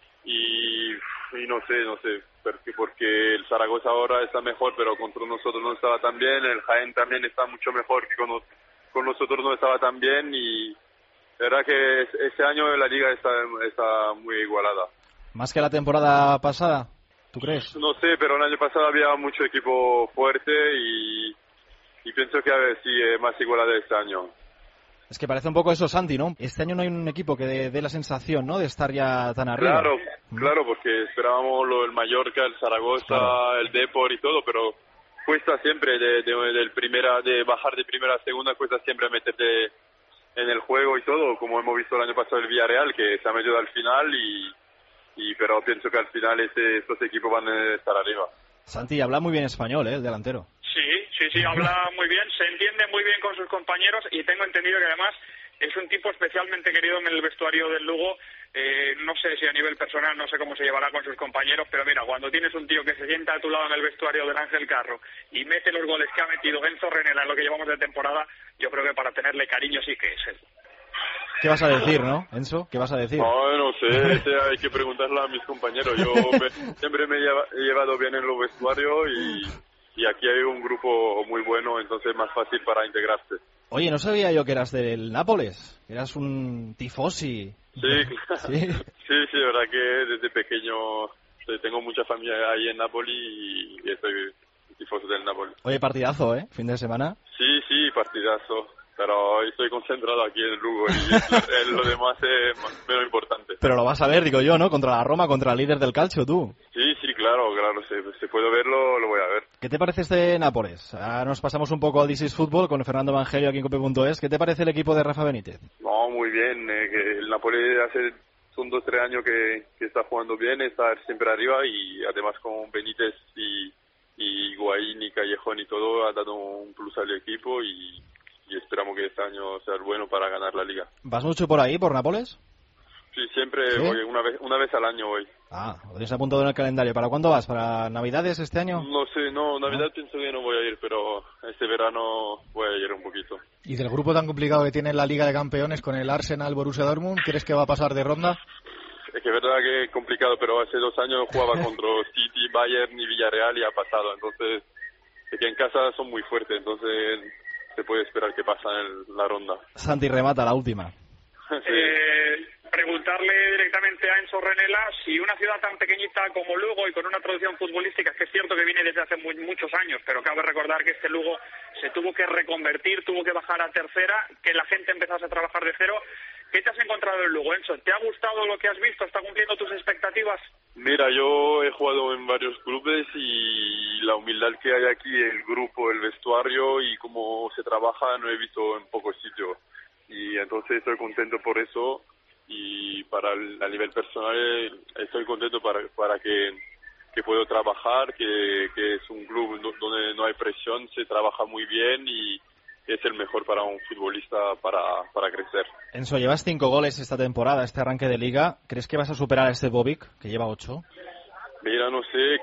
Speaker 17: y no sé, porque el Zaragoza ahora está mejor, pero contra nosotros no estaba tan bien. El Jaén también está mucho mejor que con nosotros no estaba tan bien, y la verdad que este año la liga está muy igualada.
Speaker 2: ¿Más que la temporada pasada, tú crees?
Speaker 17: No sé, pero el año pasado había mucho equipo fuerte y pienso que a ver si es más igualada este año.
Speaker 2: Es que parece un poco eso, Santi, ¿no? Este año no hay un equipo que dé la sensación, ¿no?, de estar ya tan arriba.
Speaker 17: Claro, porque esperábamos el Mallorca, el Zaragoza, el Depor y todo, pero cuesta siempre de bajar de primera a segunda, cuesta siempre meterte en el juego y todo, como hemos visto el año pasado el Villarreal, que se ha metido al final, pero pienso que al final estos equipos van a estar arriba.
Speaker 2: Santi, habla muy bien español, el delantero.
Speaker 16: Sí, habla muy bien, se entiende muy bien con sus compañeros y tengo entendido que además es un tipo especialmente querido en el vestuario del Lugo. No sé si a nivel personal, no sé cómo se llevará con sus compañeros, pero mira, cuando tienes un tío que se sienta a tu lado en el vestuario del Ángel Carro y mete los goles que ha metido Enzo Renela en lo que llevamos de temporada, yo creo que para tenerle cariño sí que es él.
Speaker 2: ¿Qué vas a decir, no, Enzo? ¿Qué vas a decir?
Speaker 17: No sé, hay que preguntarle a mis compañeros. Yo siempre me he llevado bien en los vestuarios y aquí hay un grupo muy bueno, entonces es más fácil para integrarse.
Speaker 2: Oye, no sabía yo que eras del Nápoles, eras un tifosi.
Speaker 17: Sí, claro. Sí, verdad que desde pequeño tengo mucha familia ahí en Nápoles y soy tifosi del Nápoles.
Speaker 2: Oye, partidazo, fin de semana.
Speaker 17: Sí, partidazo. pero estoy concentrado aquí en el Lugo y lo demás es menos importante.
Speaker 2: Pero lo vas a ver, digo yo, ¿no? Contra la Roma, contra el líder del calcio, tú.
Speaker 17: Sí, claro, si puedo verlo, lo voy a ver.
Speaker 2: ¿Qué te parece este Nápoles? Ahora nos pasamos un poco al This is Football con Fernando Evangelio aquí en Cope.es. ¿Qué te parece el equipo de Rafa Benítez?
Speaker 17: No, muy bien, que el Nápoles son 2-3 años que está jugando bien, está siempre arriba y además con Benítez y Higuaín y Callejón y todo ha dado un plus al equipo y esperamos que este año sea bueno para ganar la Liga.
Speaker 2: ¿Vas mucho por ahí, por Nápoles?
Speaker 17: Sí, siempre voy, una vez al año voy.
Speaker 2: Ah, lo tienes apuntado en el calendario. ¿Para cuándo vas? ¿Para Navidades este año?
Speaker 17: No sé, Navidad pienso que no voy a ir, pero este verano voy a ir un poquito.
Speaker 4: ¿Y del grupo tan complicado que tiene la Liga de Campeones con el Arsenal, Borussia Dortmund, crees que va a pasar de ronda?
Speaker 17: Es que es verdad que es complicado, pero hace 2 años jugaba contra City, Bayern y Villarreal y ha pasado. Entonces, es que en casa son muy fuertes, entonces se puede esperar que pasa en la ronda.
Speaker 2: Santi remata la última.
Speaker 17: Sí.
Speaker 16: Preguntarle directamente a Enzo Renela si una ciudad tan pequeñita como Lugo y con una tradición futbolística que es cierto que viene desde hace muchos años, pero cabe recordar que este Lugo se tuvo que reconvertir, tuvo que bajar a tercera, que la gente empezase a trabajar de cero. ¿Qué te has encontrado en Lugo, Enzo? ¿Te ha gustado lo que has visto? ¿Está cumpliendo tus expectativas?
Speaker 17: Mira, yo he jugado en varios clubes y la humildad que hay aquí, el grupo, el vestuario y cómo se trabaja no he visto en pocos sitios. Y entonces estoy contento por eso. Y a nivel personal estoy contento para que puedo trabajar, que es un club donde no hay presión, se trabaja muy bien y es el mejor para un futbolista para crecer.
Speaker 2: Enzo, llevas 5 goles esta temporada, este arranque de Liga. ¿Crees que vas a superar a este Bobic, que lleva 8?
Speaker 17: Mira, no sé,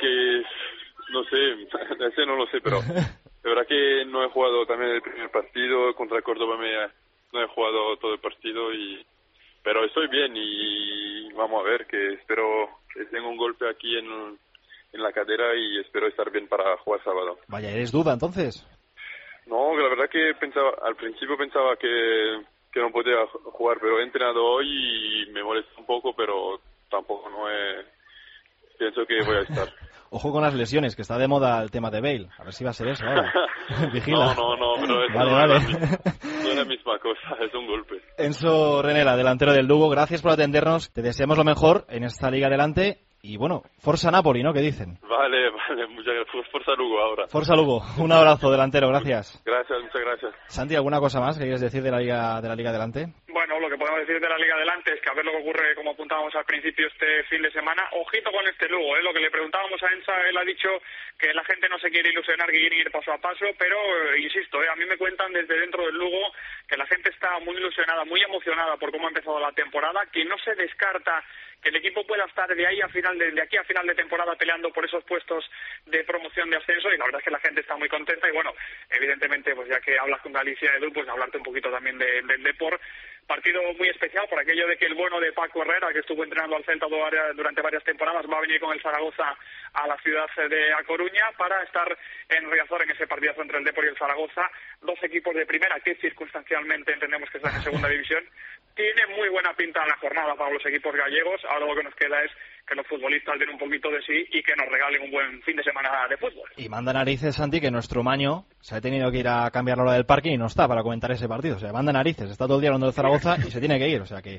Speaker 17: ese no lo sé, pero de verdad que no he jugado también el primer partido, contra Córdoba no he jugado todo el partido pero estoy bien y vamos a ver, que espero que tenga un golpe aquí en la cadera y espero estar bien para jugar sábado.
Speaker 2: Vaya, ¿eres duda entonces?
Speaker 17: No, la verdad que al principio pensaba que no podía jugar, pero he entrenado hoy y me molesta un poco, pero tampoco pienso que voy a estar.
Speaker 2: Ojo con las lesiones, que está de moda el tema de Bale. A ver si va a ser eso ahora. Vigila.
Speaker 17: No, pero eso
Speaker 2: vale.
Speaker 17: No es la misma cosa, es un golpe.
Speaker 2: Enzo Renela, delantero del Lugo, gracias por atendernos. Te deseamos lo mejor en esta Liga adelante. Y bueno, Forza Napoli, ¿no? ¿Qué dicen?
Speaker 17: Vale, muchas gracias. Forza Lugo ahora.
Speaker 2: Forza Lugo. Un abrazo, delantero, gracias.
Speaker 17: Muchas gracias.
Speaker 2: Santi, ¿alguna cosa más que quieres decir de la Liga adelante?
Speaker 16: Bueno, lo que podemos decir de la Liga adelante es que a ver lo que ocurre, como apuntábamos al principio, este fin de semana. Ojito con este Lugo, lo que le preguntábamos a Enza, él ha dicho que la gente no se quiere ilusionar, que quiere ir paso a paso, pero insisto, a mí me cuentan desde dentro del Lugo que la gente está muy ilusionada, muy emocionada por cómo ha empezado la temporada, que no se descarta que el equipo pueda estar de aquí a final de temporada peleando por esos puestos de promoción de ascenso, y la verdad es que la gente está muy contenta. Y bueno, evidentemente, pues ya que hablas con Galicia, Edu, pues hablarte un poquito también del Depor. Partido muy especial por aquello de que el bueno de Paco Herrera, que estuvo entrenando al Celta durante varias temporadas, va a venir con el Zaragoza a la ciudad de A Coruña para estar en Riazor en ese partidazo entre el Depor y el Zaragoza. 2 equipos de primera que circunstancialmente entendemos que están en segunda división. Tiene muy buena pinta la jornada para los equipos gallegos. Ahora lo que nos queda es que los futbolistas den un poquito de sí y que nos regalen un buen fin de semana de fútbol.
Speaker 2: Y manda narices, Santi, que nuestro Maño se ha tenido que ir a cambiar la hora del parque y no está para comentar ese partido. O sea, manda narices, está todo el día hablando de Zaragoza y se tiene que ir, o sea que...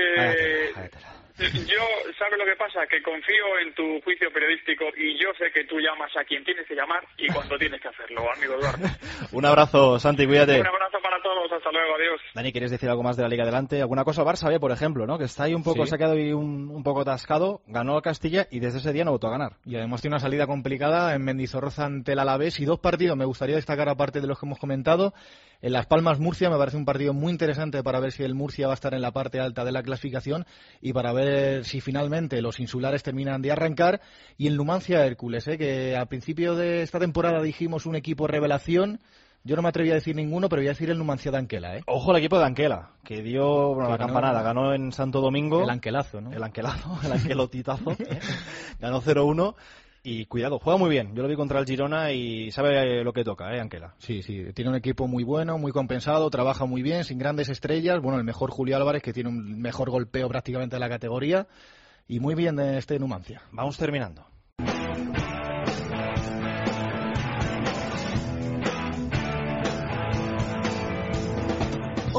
Speaker 16: Yo, ¿sabes lo que pasa? Que confío en tu juicio periodístico y yo sé que tú llamas a quien tienes que llamar y cuando tienes que hacerlo, amigo Eduardo.
Speaker 2: Un abrazo, Santi, cuídate.
Speaker 16: Un abrazo para todos, hasta luego, adiós.
Speaker 2: Dani, ¿quieres decir algo más de la Liga adelante? ¿Alguna cosa? Barça B, por ejemplo, ¿no? Que está ahí un poco, se ha quedado ahí un poco atascado, ganó a Castilla y desde ese día no votó a ganar.
Speaker 4: Y además tiene una salida complicada en Mendizorroza ante el Alavés y 2 partidos me gustaría destacar aparte de los que hemos comentado. En Las Palmas Murcia me parece un partido muy interesante para ver si el Murcia va a estar en la parte alta de la clasificación y para ver si finalmente los insulares terminan de arrancar. Y en Numancia Hércules, que al principio de esta temporada dijimos un equipo revelación. Yo no me atreví a decir ninguno, pero voy a decir el Numancia de Anquela.
Speaker 2: Ojo al equipo de Anquela, que dio la campanada, ganó en Santo Domingo.
Speaker 4: El anquelazo, ¿no?
Speaker 2: El anquelazo, el anquelotitazo. Ganó 0-1. Y cuidado, juega muy bien. Yo lo vi contra el Girona y sabe lo que toca, Anquela.
Speaker 4: Sí, tiene un equipo muy bueno, muy compensado, trabaja muy bien, sin grandes estrellas. Bueno, el mejor Julio Álvarez, que tiene un mejor golpeo prácticamente de la categoría. Y muy bien este Numancia.
Speaker 2: Vamos terminando.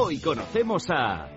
Speaker 1: Hoy conocemos a...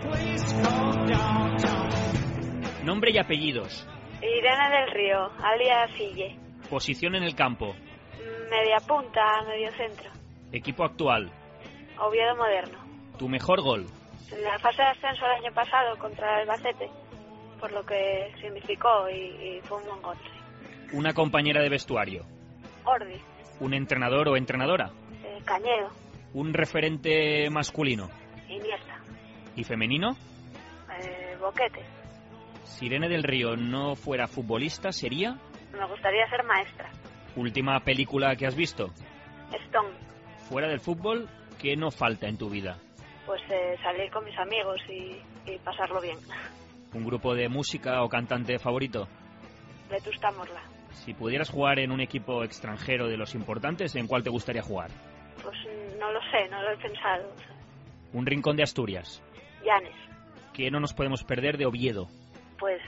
Speaker 18: Nombre y apellidos.
Speaker 19: Irene del Río, alias Sille.
Speaker 18: Posición en el campo.
Speaker 19: Media punta, medio centro.
Speaker 18: Equipo actual.
Speaker 19: Oviedo Moderno.
Speaker 18: Tu mejor gol.
Speaker 19: En la fase de ascenso el año pasado contra el Albacete, por lo que significó y fue un buen gol. Sí.
Speaker 18: Una compañera de vestuario.
Speaker 19: Ordi.
Speaker 18: Un entrenador o entrenadora.
Speaker 19: Cañedo.
Speaker 18: Un referente masculino.
Speaker 19: Iniesta.
Speaker 18: ¿Y femenino?
Speaker 19: Boquete.
Speaker 18: Si Irene del Río no fuera futbolista, ¿sería?
Speaker 19: Me gustaría ser maestra.
Speaker 18: ¿Última película que has visto?
Speaker 19: Stone.
Speaker 18: Fuera del fútbol, ¿qué no falta en tu vida?
Speaker 19: Pues salir con mis amigos y pasarlo bien.
Speaker 18: ¿Un grupo de música o cantante favorito?
Speaker 19: Vetusta Morla.
Speaker 18: Si pudieras jugar en un equipo extranjero de los importantes, ¿en cuál te gustaría jugar?
Speaker 19: Pues no lo sé, no lo he pensado.
Speaker 18: ¿Un rincón de Asturias?
Speaker 19: Llanes.
Speaker 18: ¿Qué no nos podemos perder de Oviedo?
Speaker 19: Pues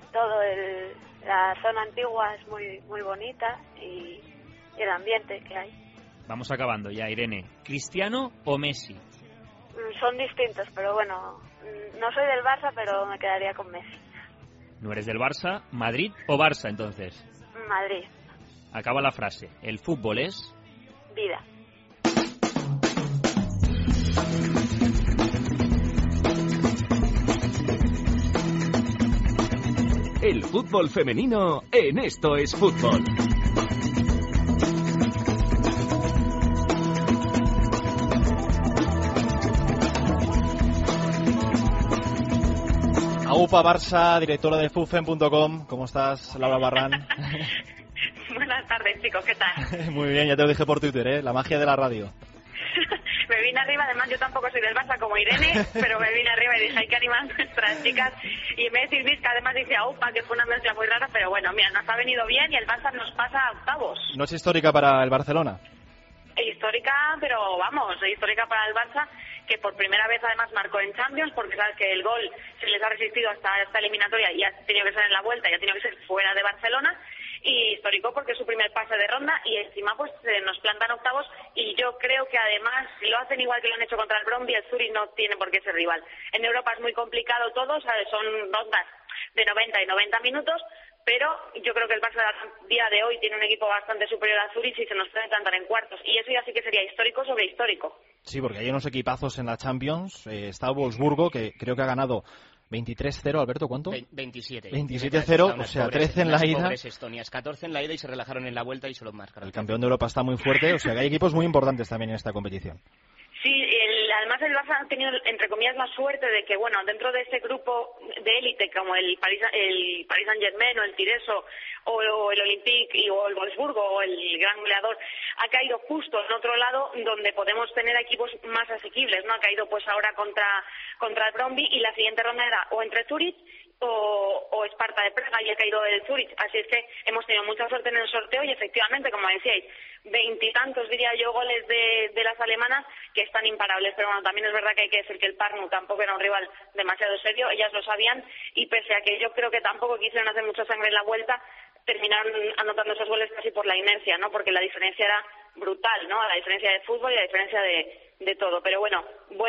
Speaker 19: la zona antigua es muy bonita y el ambiente que hay.
Speaker 18: Vamos acabando ya, Irene. ¿Cristiano o Messi?
Speaker 19: Son distintos, pero bueno, no soy del Barça, pero me quedaría con Messi.
Speaker 18: ¿No eres del Barça? ¿Madrid o Barça, entonces?
Speaker 19: Madrid.
Speaker 18: Acaba la frase. El fútbol es...
Speaker 19: vida.
Speaker 1: El fútbol femenino en Esto es Fútbol.
Speaker 2: Aupa Barça, directora de FUFEM.com. ¿Cómo estás, Laura Barran?
Speaker 20: Buenas tardes, chicos, ¿qué tal?
Speaker 2: Muy bien, ya te lo dije por Twitter, la magia de la radio.
Speaker 20: Me vine arriba, además yo tampoco soy del Barça como Irene, pero me vine arriba y dije, hay que animar a nuestras chicas. Y en vez de decir que además dice Aupa, que fue una mezcla muy rara, pero bueno, mira, nos ha venido bien y el Barça nos pasa a octavos.
Speaker 2: Noche histórica para el Barcelona.
Speaker 20: Histórica, pero vamos, histórica para el Barça, que por primera vez además marcó en Champions, porque sabes que el gol se les ha resistido hasta esta eliminatoria y ha tenido que ser en la vuelta y ha tenido que ser fuera de Barcelona. Y histórico porque es su primer pase de ronda y encima pues nos plantan octavos y yo creo que además si lo hacen igual que lo han hecho contra el Brøndby, el Zurich no tiene por qué ser rival. En Europa es muy complicado todo, ¿sabes? Son rondas de 90 y 90 minutos, pero yo creo que el Barça del día de hoy tiene un equipo bastante superior al Zurich y se nos puede plantar en cuartos y eso ya sí que sería histórico sobre histórico.
Speaker 2: Sí, porque hay unos equipazos en la Champions, está el Wolfsburgo que creo que ha ganado 23-0, Alberto, ¿cuánto?
Speaker 3: 27.
Speaker 2: 27-0, o sea, 13 en la ida.
Speaker 3: Pobres Estonias, 14 en la ida y se relajaron en la vuelta y solo marcaron.
Speaker 2: El campeón de Europa está muy fuerte, o sea que hay equipos muy importantes también en esta competición.
Speaker 20: Sí, además el Barça ha tenido, entre comillas, la suerte de que, bueno, dentro de ese grupo de élite como el Paris Saint-Germain o el Tireso o el Olympique o el Wolfsburgo o el gran goleador, ha caído justo en otro lado donde podemos tener equipos más asequibles, ¿no? Ha caído pues ahora contra el Brøndby y la siguiente ronda era o entre Zurich o Esparta de Praga y ha caído el Zurich, así es que hemos tenido mucha suerte en el sorteo y efectivamente, como decíais, 20 y tantos, diría yo, goles de las alemanas que están imparables, pero bueno, también es verdad que hay que decir que el Parnu tampoco era un rival demasiado serio, ellas lo sabían y pese a que yo creo que tampoco quisieron hacer mucha sangre en la vuelta, terminaron anotando esos goles casi por la inercia, ¿no? Porque la diferencia era brutal, ¿no? La diferencia de fútbol y la diferencia de todo, pero bueno,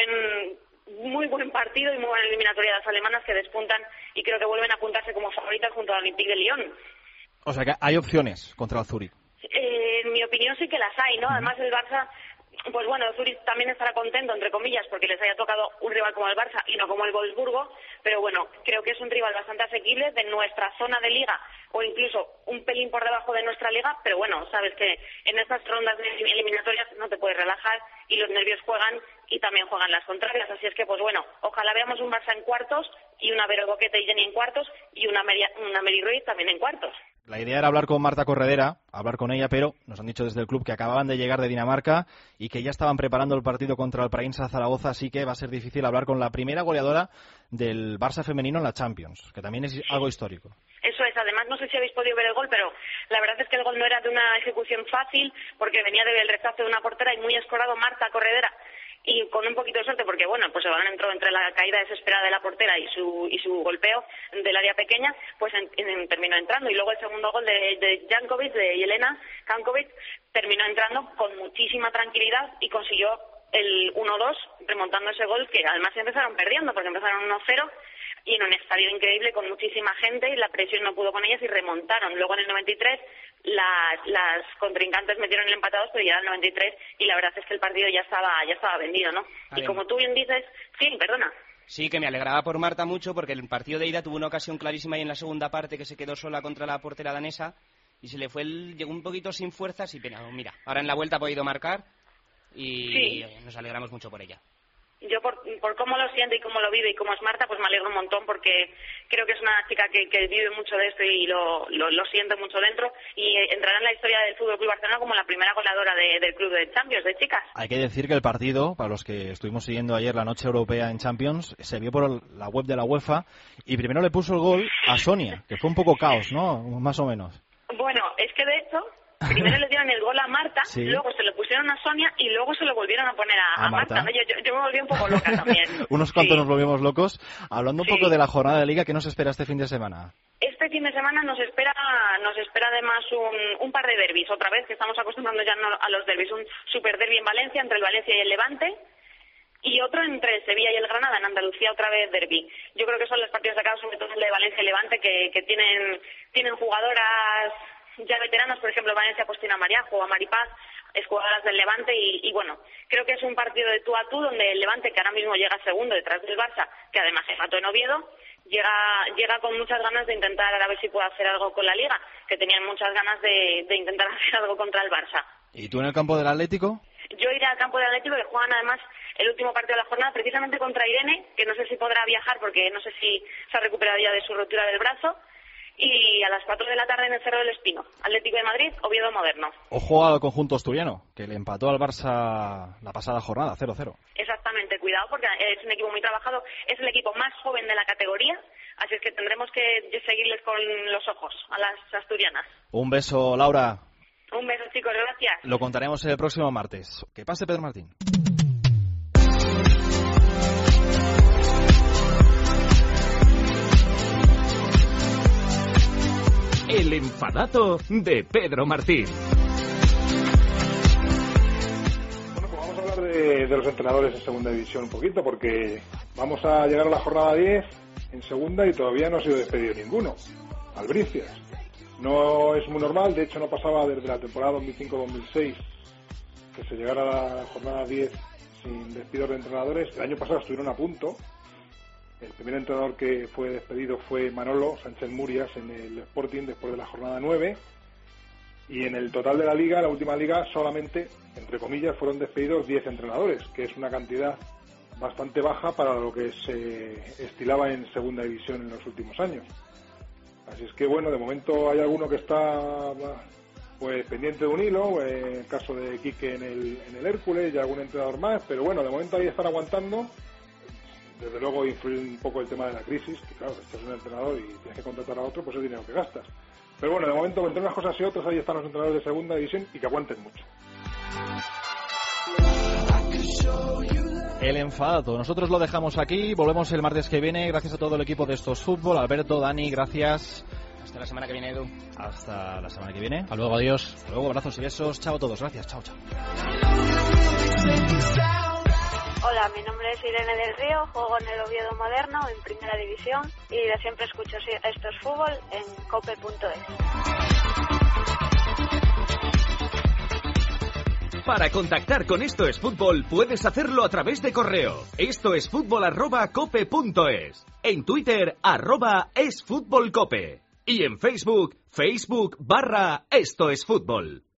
Speaker 20: muy buen partido y muy buena eliminatoria de las alemanas que despuntan y creo que vuelven a apuntarse como favoritas junto al Olympique de Lyon.
Speaker 2: O sea que hay opciones contra el Zurich.
Speaker 20: En mi opinión sí que las hay, ¿no? Además el Barça, pues bueno, el Zurich también estará contento, entre comillas, porque les haya tocado un rival como el Barça y no como el Wolfsburgo, pero bueno, creo que es un rival bastante asequible de nuestra zona de liga o incluso un pelín por debajo de nuestra liga, pero bueno, sabes que en estas rondas de eliminatorias no te puedes relajar y los nervios juegan y también juegan las contrarias, así es que pues bueno, ojalá veamos un Barça en cuartos y una Vero Boquete y Jenny en cuartos y una Mary Ruiz también en cuartos.
Speaker 2: La idea era hablar con Marta Corredera, hablar con ella, pero nos han dicho desde el club que acababan de llegar de Dinamarca y que ya estaban preparando el partido contra el Prainsa Zaragoza, así que va a ser difícil hablar con la primera goleadora del Barça femenino en la Champions, que también es algo histórico.
Speaker 20: Eso es, además no sé si habéis podido ver el gol, pero la verdad es que el gol no era de una ejecución fácil, porque venía del rechazo de una portera y muy escorado Marta Corredera. Y con un poquito de suerte, porque bueno, pues el balón entró entre la caída desesperada de la portera y su golpeo del área pequeña, pues terminó entrando. Y luego el segundo gol de Jankovic, de Jelena Jankovic, terminó entrando con muchísima tranquilidad y consiguió el 1-2, remontando ese gol que además empezaron perdiendo, porque empezaron 1-0 y en un estadio increíble con muchísima gente y la presión no pudo con ellas y remontaron. Luego en el 93 las contrincantes metieron el empatados, pero ya era el 93 y la verdad es que el partido ya estaba vendido, ¿no? Y como tú bien dices, sí, perdona.
Speaker 3: Sí, que me alegraba por Marta mucho porque el partido de ida tuvo una ocasión clarísima ahí en la segunda parte que se quedó sola contra la portera danesa y se le fue, llegó un poquito sin fuerzas y pena. Mira, ahora en la vuelta ha podido marcar y nos alegramos mucho por ella.
Speaker 20: Yo por cómo lo siente y cómo lo vive y cómo es Marta, pues me alegro un montón porque creo que es una chica que vive mucho de esto y lo siente mucho dentro y entrará en la historia del Fútbol Club Barcelona como la primera goleadora del club de Champions, de chicas.
Speaker 2: Hay que decir que el partido, para los que estuvimos siguiendo ayer la noche europea en Champions, se vio por la web de la UEFA y primero le puso el gol a Sonia, que fue un poco caos, ¿no? Más o menos.
Speaker 20: Bueno, es que de hecho... Primero le dieron el gol a Marta, sí. Luego se lo pusieron a Sonia y luego se lo volvieron a poner a Marta. ¿No? Yo me volví un poco loca también.
Speaker 2: Unos cuantos nos volvimos locos. Hablando un poco de la jornada de Liga, ¿qué nos espera este fin de semana?
Speaker 20: Este fin de semana nos espera además un par de derbis, otra vez, que estamos acostumbrando ya a los derbis. Un super derbi en Valencia, entre el Valencia y el Levante, y otro entre el Sevilla y el Granada, en Andalucía, otra vez derbi. Yo creo que son los partidos de acá, sobre todo el de Valencia y Levante, que tienen jugadoras ya veteranas, por ejemplo, Valencia pues tiene a Mariajo, a Maripaz, es jugadoras del Levante y bueno, creo que es un partido de tú a tú donde el Levante, que ahora mismo llega segundo detrás del Barça, que además empató en Oviedo, llega con muchas ganas de intentar a ver si puede hacer algo con la Liga, que tenían muchas ganas de intentar hacer algo contra el Barça.
Speaker 2: ¿Y tú en el campo del Atlético?
Speaker 20: Yo iré al campo del Atlético, que juegan además el último partido de la jornada, precisamente contra Irene, que no sé si podrá viajar porque no sé si se ha recuperado ya de su rotura del brazo. Y a las 4 de la tarde en el Cerro del Espino, Atlético de Madrid, Oviedo Moderno.
Speaker 2: Ojo al conjunto asturiano, que le empató al Barça la pasada jornada, 0-0.
Speaker 20: Exactamente, cuidado porque es un equipo muy trabajado, es el equipo más joven de la categoría, así es que tendremos que seguirles con los ojos a las asturianas.
Speaker 2: Un beso, Laura.
Speaker 20: Un beso, chicos, gracias.
Speaker 2: Lo contaremos el próximo martes. Que pase Pedro Martín.
Speaker 1: El enfadazo de Pedro Martín.
Speaker 21: Bueno, pues vamos a hablar de los entrenadores en segunda división un poquito, porque vamos a llegar a la jornada 10 en segunda y todavía no ha sido despedido ninguno. Albricias. No es muy normal, de hecho no pasaba desde la temporada 2005-2006 que se llegara a la jornada 10 sin despidos de entrenadores. El año pasado estuvieron a punto. El primer entrenador que fue despedido fue Manolo Sánchez Murias en el Sporting después de la jornada 9 y en el total de la liga, la última liga, solamente, entre comillas, fueron despedidos 10 entrenadores, que es una cantidad bastante baja para lo que se estilaba en segunda división en los últimos años. Así es que bueno, de momento hay alguno que está pues pendiente de un hilo, en el caso de Quique en el Hércules y algún entrenador más, pero bueno, de momento ahí están aguantando. Desde luego influye un poco el tema de la crisis, que claro, estás un entrenador y tienes que contratar a otro, pues es dinero que gastas. Pero bueno, de momento, entre unas cosas y otras, ahí están los entrenadores de segunda división y que aguanten mucho.
Speaker 2: El enfado. Nosotros lo dejamos aquí, volvemos el martes que viene. Gracias a todo el equipo de Estos Fútbol. Alberto, Dani, gracias.
Speaker 3: Hasta la semana que viene, Edu.
Speaker 2: Hasta la semana que viene.
Speaker 18: Hasta luego, adiós.
Speaker 2: Hasta luego, abrazos y besos. Chao a todos, gracias, chao, chao.
Speaker 19: Hola, mi nombre es Irene del Río, juego en el Oviedo Moderno, en Primera División, y de siempre escucho Esto es Fútbol en cope.es.
Speaker 1: Para contactar con Esto es Fútbol puedes hacerlo a través de correo. estoesfutbol@cope.es. En Twitter, @esfutbolcope. Y en Facebook, Facebook.com/Esto es Fútbol.